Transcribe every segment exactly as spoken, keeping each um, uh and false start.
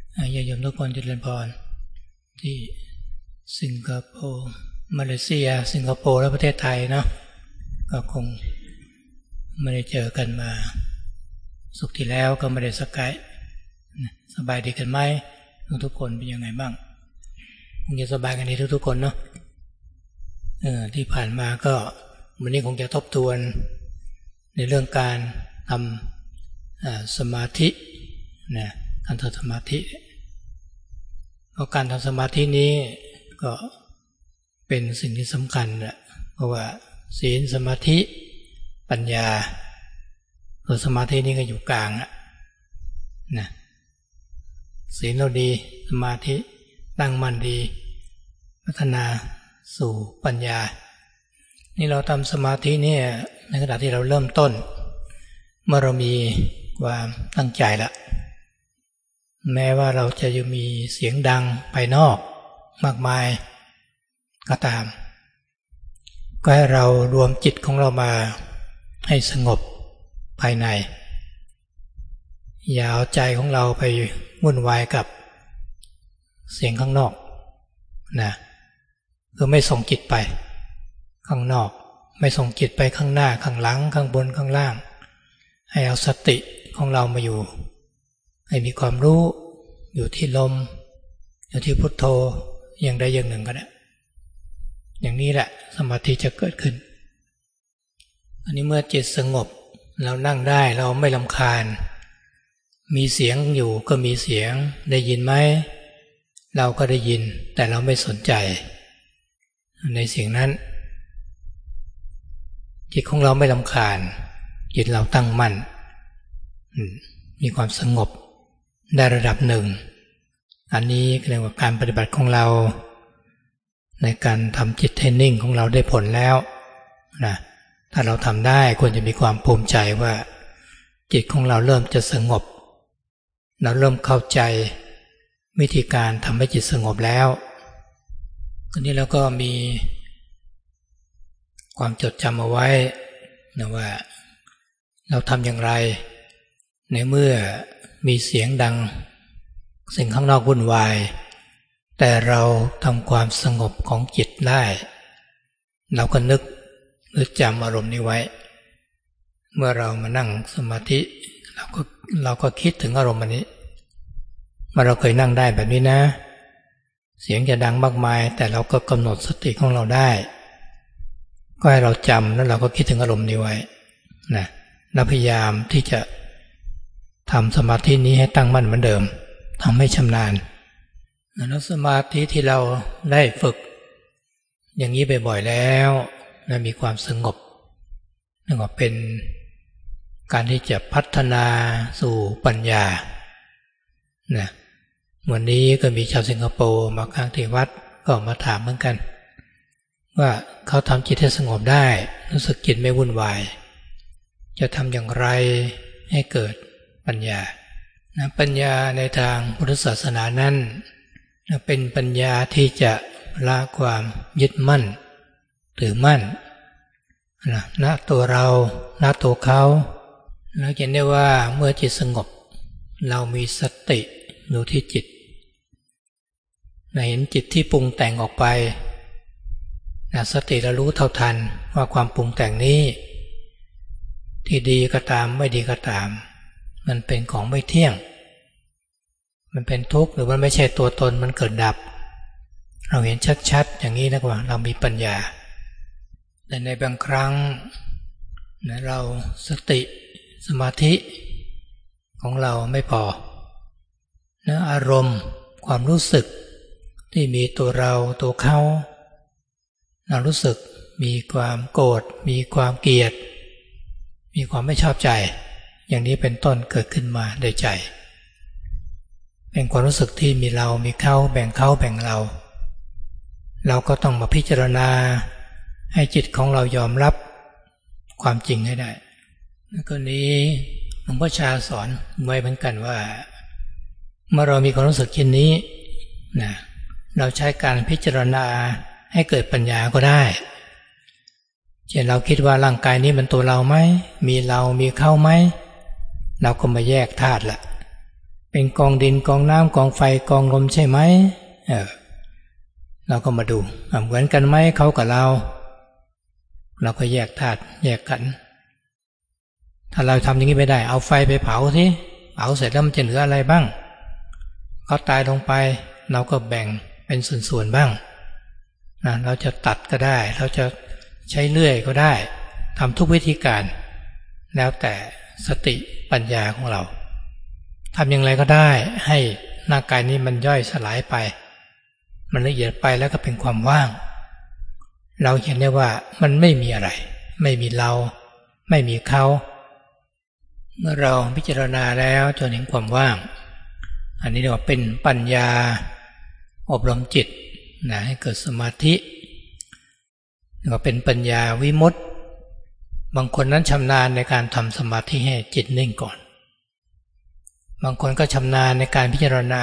ญาติโยมทุกคนเจริญพรที่สิงคโปร์มาเลเซียสิงคโปร์และประเทศไทยเนาะก็คงไม่ได้เจอกันมาสุขที่แล้วก็ไม่ได้สกายสบายดีกันไหมทุกคนเป็นยังไงบ้างคงจะสบายกันดีทุกๆคนเนาะเออที่ผ่านมาก็วันนี้คงจะทบทวนในเรื่องการทำสมาธินะการทำสมาธิเพราะการทำสมาธินี้ก็เป็นสิ่งที่สำคัญนะเพราะว่าศีลสมาธิปัญญาตัวสมาธินี้ก็อยู่กลางนะนะศีลเราดีสมาธิตั้งมั่นดีพัฒนาสู่ปัญญานี่เราทำสมาธินี่ในขณะที่เราเริ่มต้นเมื่อเรามีความตั้งใจละแม้ว่าเราจะยังมีเสียงดังภายนอกมากมายก็ตามก็ให้เรารวมจิตของเรามาให้สงบภายในอย่าเอาใจของเราไปวุ่นวายกับเสียงข้างนอกนะคือไม่ส่งจิตไปข้างนอกไม่ส่งจิตไปข้างหน้าข้างหลังข้างบนข้างล่างให้เอาสติของเรามาอยู่ให้มีความรู้อยู่ที่ลมอยู่ที่พุทโธอย่างใดอย่างหนึ่งก็ได้อย่างนี้แหละสมาธิจะเกิดขึ้นอันนี้เมื่อจิตสงบเรานั่งได้เราไม่รำคาญมีเสียงอยู่ก็มีเสียงได้ยินไหมเราก็ได้ยินแต่เราไม่สนใจในเสียงนั้นจิตของเราไม่รำคาญจิตเราตั้งมั่นมีความสงบได้ระดับหนึ่งอันนี้เรียกว่าการปฏิบัติของเราในการทำจิตให้นิ่งของเราได้ผลแล้วนะถ้าเราทำได้ควรจะมีความภูมิใจว่าจิตของเราเริ่มจะสงบเราเริ่มเข้าใจวิธีการทำให้จิตสงบแล้วอันนี้เราก็มีความจดจำเอาไว้นะว่าเราทำอย่างไรในเมื่อมีเสียงดังสิ่งข้างนอกวุ่นวายแต่เราทำความสงบของจิตได้เราก็นึกนึกจำอารมณ์นี้ไว้เมื่อเรามานั่งสมาธิเราก็เราก็คิดถึงอารมณ์อันนี้ว่าเราเคยนั่งได้แบบนี้นะเสียงจะดังมากมายแต่เราก็กำหนดสติของเราได้ก็ให้เราจำแล้วเราก็คิดถึงอารมณ์นี้ไว้นะเราพยายามที่จะทำสมาธินี้ให้ตั้งมั่นเหมือนเดิมทำให้ชำนาญแล้วสมาธิที่เราได้ฝึกอย่างนี้บ่อยๆแล้วและมีความสงบนั่นก็เป็นการที่จะพัฒนาสู่ปัญญานะวันนี้ก็มีชาวสิงคโปร์มาค้างที่วัดก็มาถามเหมือนกันว่าเขาทำจิตให้สงบได้รู้สึกจิตไม่วุ่นวายจะทำอย่างไรให้เกิดปัญญานะปัญญาในทางพุทธศาสนานั้นเป็นปัญญาที่จะละความยึดมั่นถือมั่นนะณตัวเราณตัวเขาแล้วเห็นได้ว่าเมื่อจิตสงบเรามีสติอยู่ที่จิตเห็นจิตที่ปรุงแต่งออกไปนะสติเรารู้เท่าทันว่าความปรุงแต่งนี้ที่ดีก็ตามไม่ดีก็ตามมันเป็นของไม่เที่ยงมันเป็นทุกข์หรือมันไม่ใช่ตัวตนมันเกิดดับเราเห็นชัดๆอย่างนี้นะว่าเรามีปัญญาแต่ในบางครั้งนะเราสติสมาธิของเราไม่พอนะอารมณ์ความรู้สึกที่มีตัวเราตัวเขาเรารู้สึกมีความโกรธมีความเกลียดมีความไม่ชอบใจอย่างนี้เป็นต้นเกิดขึ้นมาในใจเป็นความรู้สึกที่มีเรามีเขาแบ่งเขาแบ่งเราเราก็ต้องมาพิจารณาให้จิตของเรายอมรับความจริงให้ได้แล้วก็นี้หลวงพ่อชาสอนไว้เหมือนกันว่าเมื่อเรามีความรู้สึกเช่นนี้นะเราใช้การพิจารณาให้เกิดปัญญาก็ได้เช่นเราคิดว่าร่างกายนี้มันตัวเราไหมมีเรามีเขาไหมเราก็มาแยกธาตุละเป็นกองดินกองน้ำกองไฟกองลมใช่ไหมเออเราก็มาดูเหมือนกันไหมเขากับเราเราก็แยกธาตุแยกขันธ์ถ้าเราทำอย่างนี้ไม่ได้เอาไฟไปเผาสิเผาเสร็จแล้วมันจะเหลืออะไรบ้างเขาตายลงไปเราก็แบ่งเป็นส่วนๆบ้างนะเราจะตัดก็ได้เราจะใช้เลื่อยก็ได้ทำทุกวิธีการแล้วแต่สติปัญญาของเราทำอย่างไรก็ได้ให้ร่างกายนี้มันย่อยสลายไปมันละเอียดไปแล้วก็เป็นความว่างเราเห็นได้ว่ามันไม่มีอะไรไม่มีเราไม่มีเขาเมื่อเราพิจารณาแล้วจนเห็นความว่างอันนี้เรียกว่าเป็นปัญญาอบรมจิตนะให้เกิดสมาธิเรียกว่าเป็นปัญญาวิมุตติบางคนนั้นชำนาญในการทำสมาธิให้จิตนิ่งก่อนบางคนก็ชำนาญในการพิจารณา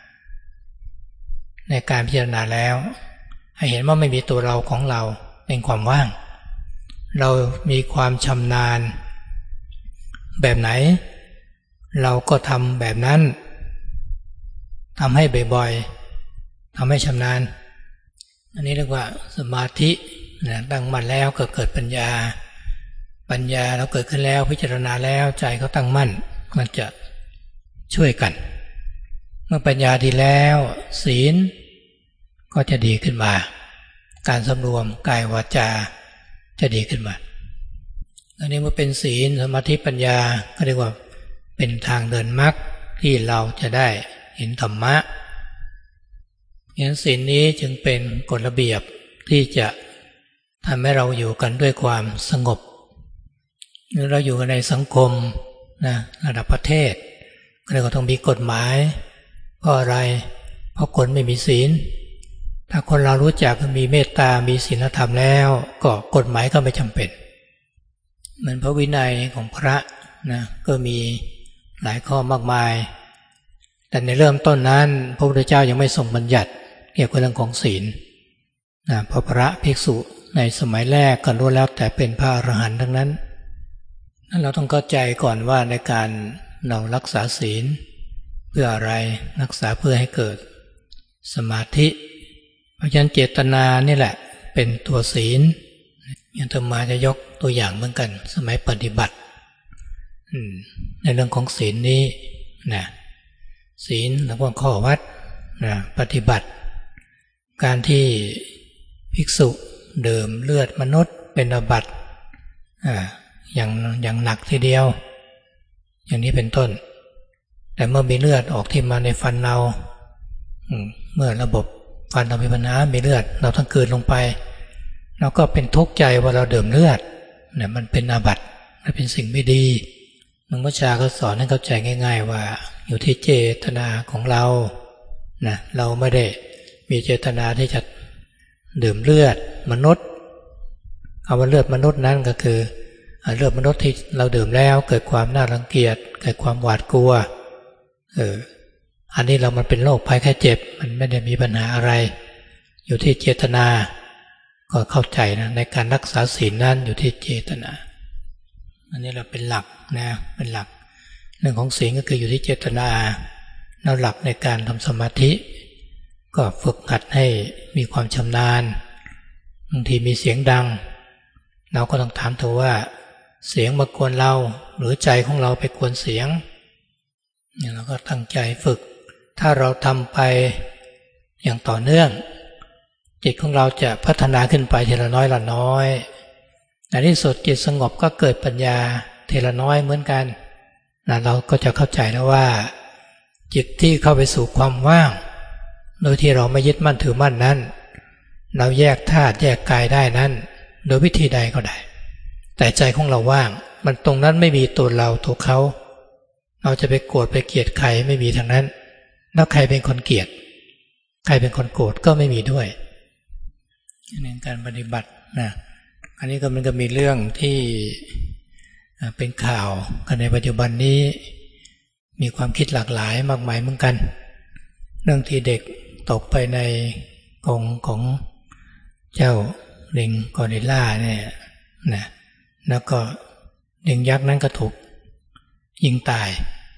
ในการพิจารณาแล้วให้เห็นว่าไม่มีตัวเราของเราเป็นความว่างเรามีความชำนาญแบบไหนเราก็ทำแบบนั้นทำให้บ่อยๆทำให้ชำนาญอันนี้เรียกว่าสมาธินะตั้งมั่นแล้วก็เกิดปัญญาปัญญาเราเกิดขึ้นแล้วพิจารณาแล้วใจเขาตั้งมั่นมันจะช่วยกันเมื่อปัญญาดีแล้วศีลก็จะดีขึ้นมาการสำรวมกายวาจาจะดีขึ้นมาอันนี้เมื่อเป็นศีลสมาธิปัญญาก็เรียกว่าเป็นทางเดินมรรคที่เราจะได้เห็นธรรมะงั้นศีลนี้จึงเป็นกฎระเบียบที่จะทำให้เราอยู่กันด้วยความสงบเราอยู่กันในสังคมนะระดับประเทศก็เลยต้องมีกฎหมายเพราะอะไรเพราะคนไม่มีศีลถ้าคนเรารู้จักมีเมตตามีศีลธรรมแล้วก็กฎหมายก็ไม่จำเป็นเหมือนพระวินัยของพระนะก็มีหลายข้อมากมายแต่ในเริ่มต้นนั้นพระพุทธเจ้ายังไม่ทรงบัญญัติเกี่ยวกับเรื่องของศีลนะเพราะพระภิกษุในสมัยแรกก็รู้แล้วแต่เป็นพระอรหันต์ทั้งนั้นนั้นเราต้องเข้าใจก่อนว่าในการเรารักษาศีลเพื่ออะไรรักษาเพื่อให้เกิดสมาธิเพราะฉะนั้นเจตนานี่แหละเป็นตัวศีลอย่างธรรมาจะยกตัวอย่างเหมือนกันสมัยปฏิบัติในเรื่องของศีลนี้นะศีลหรือว่าข้อวัดนะปฏิบัติการที่ภิกษุดื่มเลือดมนุษย์เป็นอาบัติอ่าอย่างอย่างหนักทีเดียวอย่างนี้เป็นต้นแต่เมื่อมีเลือดออกที่มาในฟันเราเมื่อระบบฟันเรามีปัญหามีเลือดเราต้องกลืนลงไปเราก็เป็นทุกข์ใจว่าเราดื่มเลือดเนี่ยมันเป็นอาบัติมันเป็นสิ่งไม่ดีหลวงพ่อชาก็สอนให้เข้าใจง่ายๆว่าอยู่ที่เจตนาของเรานะเราไม่ได้มีเจตนาที่จะดื่มเลือดมนุษย์เอาว่าเลือดมนุษย์นั้นก็คือเลือดมนุษย์ที่เราดื่มแล้วเกิดความน่ารังเกียจเกิดความหวาดกลัวเอออันนี้เรามันเป็นโรคภัยแค่เจ็บมันไม่ได้มีปัญหาอะไรอยู่ที่เจตนาก็เข้าใจนะในการรักษาศีลนั้นอยู่ที่เจตนาอันนี้เราเป็นหลักนะเป็นหลักเรื่องของศีลก็คืออยู่ที่เจตนาแล้วหลักในการทำสมาธิก็ฝึกหัดให้มีความชำนาญบางทีมีเสียงดังเราก็ต้องถามตัวว่าเสียงมากวนเราหรือใจของเราไปกวนเสียงเนี่ยเราก็ตั้งใจฝึกถ้าเราทำไปอย่างต่อเนื่องจิตของเราจะพัฒนาขึ้นไปทีละน้อยละน้อยในที่สุดจิตสงบก็เกิดปัญญาทีละน้อยเหมือนกันนะเราก็จะเข้าใจแล้วว่าจิตที่เข้าไปสู่ความว่างโดยที่เราไม่ยึดมั่นถือมั่นนั้นเราแยกธาตุแยกกายได้นั้นโดยวิธีใดก็ได้แต่ใจของเราว่างมันตรงนั้นไม่มีตัวเราตัวเขาเราจะไปโกรธไปเกลียดใครไม่มีทางนั้นแล้วใครเป็นคนเกลียดใครเป็นคนโกรธก็ไม่มีด้วยในการปฏิบัตินะอันนี้ก็มันก็มีเรื่องที่เป็นข่าวกันในปัจจุบันนี้มีความคิดหลากหลายมากมายเหมือนกันเรื่องที่เด็กตกไปในกรงของเจ้าลิงกอริลลาเนี่ยนะแล้วก็ลิงยักษ์นั้นก็ถูกยิงตาย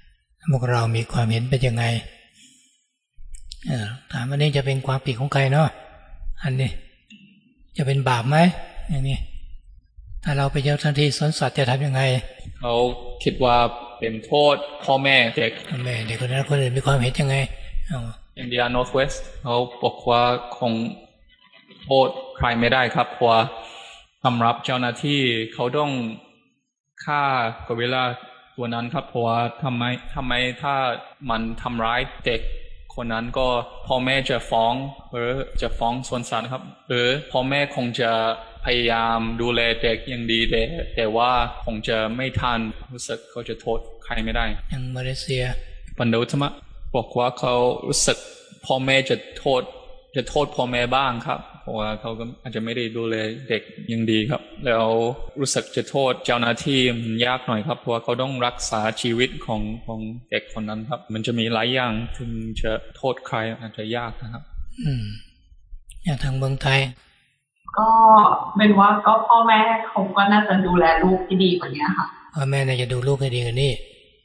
พวกเรามีความเห็นเป็นยังไงถามว่านี่จะเป็นความผิดของใครเนาะอันนี้จะเป็นบาปไหมอย่างนี้ถ้าเราไปเจ้าหน้าที่สวนสัตว์จะทำยังไงเขาคิดว่าเป็นโทษพ่อแม่เด็กแม่เด็กคนนั้นคนอื่นมีความเห็นยังไงอินเดียนอร์ทเวสต์เขาบอกว่าคงโทษใครไม่ได้ครับเพราะสำหรับเจ้าหน้าที่เขาต้องฆ่ากอริลลาตัวนั้นครับเพราะว่าทำไมทำไมถ้ามันทำร้ายเด็กคนนั้นก็พ่อแม่จะฟ้องหรือจะฟ้องสวนสัตว์ครับหรือพ่อแม่คงจะพยายามดูแลเด็กอย่างดีแต่แต่ว่าคงจะไม่ทันรู้สึกเขาจะโทษใครไม่ได้อย่างมาเลเซียปันโดธรรมะบอกว่าเขารู้สึกพ่อแม่จะโทษจะโทษพ่อแม่บ้างครับเพราะว่าเขาก็อาจจะไม่ได้ดูแลเด็กอย่างดีครับแล้วรู้สึกจะโทษเจ้าหน้าที่มันยากหน่อยครับเพราะว่าเขาต้องรักษาชีวิตของของเด็กคนนั้นครับมันจะมีหลายอย่างถึงจะโทษใครอาจจะยากนะครับอืมอย่างทางเมืองไทยก็เป็นว่าก็พ่อแม่เขาก็น่าจะดูแลลูกที่ดีกว่านี้ค่ะพ่อแม่น่าจะดูลูกให้ดีกว่านี้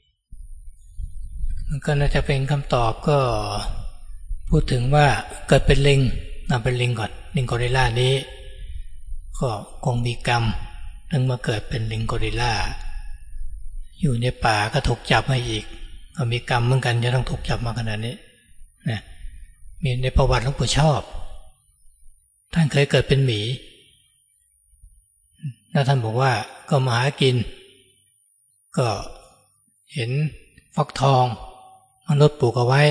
มันก็น่าจะเป็นคำตอบก็พูดถึงว่าเกิดเป็นลิงเอาเป็นลิงก่อนลิงกอริลลานี้ก็คงมีกรรมถึงมาเกิดเป็นลิงกอริลลาอยู่ในป่าก็ถูกจับมาอีกก็มีกรรมเหมือนกันจะต้องถูกจับมาขนาดนี้นะมีในประวัติหลวงปู่ชอบท่านเคยเกิดเป็นหมีแล้วท่านบอกว่าก็มาหากินก็เห็นฟักทองมนุษย์ปลูกเอาไว้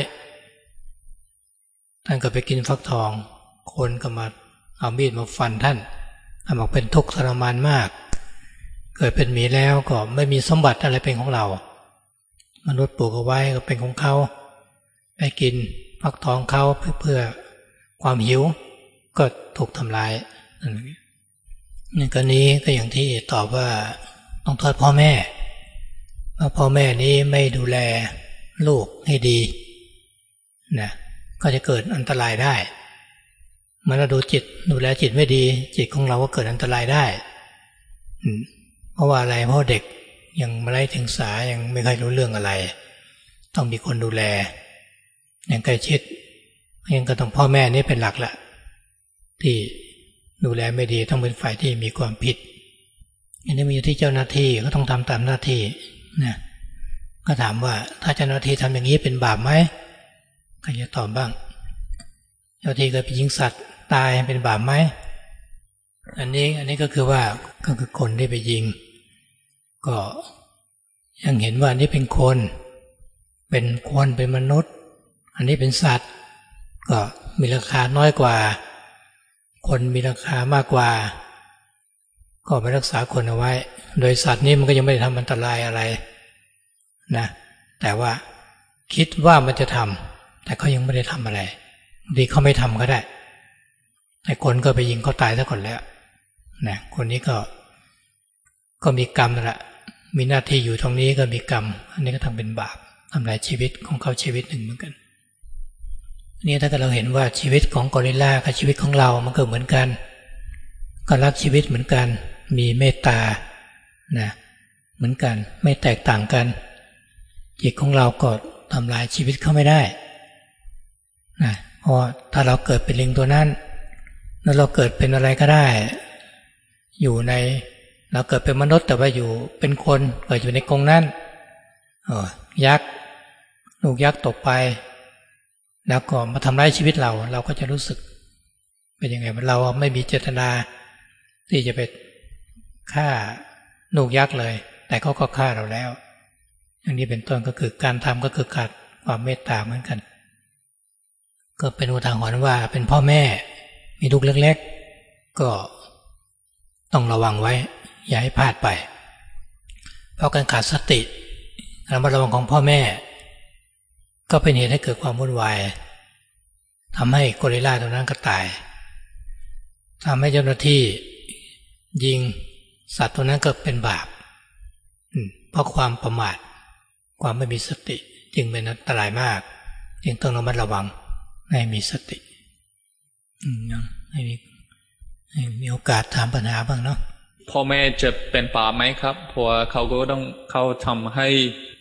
ท่านก็ไปกินฟักทองคนก็มาเอามีดมาฟันท่านท่านบอกเป็นทุกข์ทรมานมากเกิดเป็นหมีแล้วก็ไม่มีสมบัติอะไรเป็นของเรามนุษย์ปลูกเอาไว้ก็เป็นของเขาไปกินฟักทองเขาเพื่อเพื่อความหิวก็ถูกทำลายนี่กรณีก็อย่างที่ตอบว่าต้องโทษพ่อแม่ว่าพ่อแม่นี้ไม่ดูแลลูกให้ดีนะก็จะเกิดอันตรายได้เมื่อเราดูจิตดูแลจิตไม่ดีจิตของเราก็เกิดอันตรายได้เพราะว่าอะไรเพราะเด็กยังไม่ไร้ถึงสายังไม่ค่อยรู้เรื่องอะไรต้องมีคนดูแลอย่างใกล้ชิดยังก็ต้องพ่อแม่นี่เป็นหลักละที่ดูแลไม่ดีต้องเป็นฝ่ายที่มีความผิดอันนี้มีที่เจ้าหน้าที่ก็ต้องทำตามหน้าที่นะก็ถามว่าถ้าเจ้าหน้าที่ทำอย่างนี้เป็นบาปไหมใครจะตอบบ้างเจ้าหน้าที่เคยไปยิงสัตว์ตายเป็นบาปไหมอันนี้อันนี้ก็คือว่าก็คือคนที่ไปยิงก็ยังเห็นว่านี่เป็นคนเป็นคนเป็นมนุษย์อันนี้เป็นสัตว์ก็มีราคาน้อยกว่าคนมีราคามากกว่าก็ไปรักษาคนเอาไว้โดยสัตว์นี้มันก็ยังไม่ได้ทำอันตรายอะไรนะแต่ว่าคิดว่ามันจะทำแต่เขายังไม่ได้ทำอะไรดีเขาไม่ทำก็ได้แต่คนก็ไปยิงเขาตายซะก่อนแล้วนะคนนี้ก็ก็มีกรรมนั่นแหละมีหน้าที่อยู่ตรงนี้ก็มีกรรมอันนี้ก็ทำเป็นบาปทำลายชีวิตของเขาชีวิตหนึ่งเหมือนกันนี่ถ้าเราเห็นว่าชีวิตของกอริลลากับชีวิตของเรามันก็เหมือนกันก็รักชีวิตเหมือนกันมีเมตตานะเหมือนกันไม่แตกต่างกันจิตของเราก็ทำลายชีวิตเขาไม่ได้นะเพราะถ้าเราเกิดเป็นลิงตัวนั้นแล้วเราเกิดเป็นอะไรก็ได้อยู่ในเราเกิดเป็นมนุษย์แต่ว่าอยู่เป็นคนเกิดอยู่ในกรงนั้นเออยักษ์ลูกยักษ์ตกไปแล้วก็มาทำร้ายชีวิตเราเราก็จะรู้สึกเป็นยังไงเราไม่มีเจตนาที่จะไปฆ่าลูกยักษ์เลยแต่เขาก็ฆ่าเราแล้วอย่างนี้เป็นต้นก็คือการทำก็คือขาดความเมตตาเหมือนกันก็เป็นอุทาหรณ์ว่าเป็นพ่อแม่มีลูกเล็กๆก็ต้องระวังไว้อย่าให้พลาดไปเพราะการขาดสติระมัดระวังของพ่อแม่ก็เป็นเหตุให้เกิดความวุ่นวายทำให้กอริลลาตัวนั้นก็ตายทำให้เจ้าหน้าที่ยิงสัตว์ตัวนั้นก็เป็นบาปเพราะความประมาทความไม่มีสติจึงเป็นอันตรายมากจึงต้องระมัดระวังให้มีสติให้มีให้มีโอกาสถามปัญหาบ้างเนาะพ่อแม่จะเป็นบาปไหมครับเพราะเขาก็ต้องเขาทำให้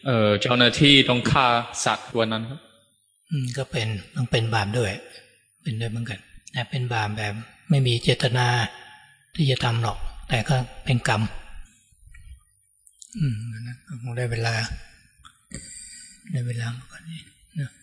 เอ่อเจ้าหน้าที่ต้องฆ่าสัตว์ตัวนั้นครับอืมก็เป็นต้องเป็นบาปด้วยเป็นด้วยเหมือนกันแต่เป็นบาปแบบไม่มีเจตนาที่จะทำหรอกแต่ก็เป็นกรรมอืมนะคงได้เวลาได้เวลามากกว่านี้นะ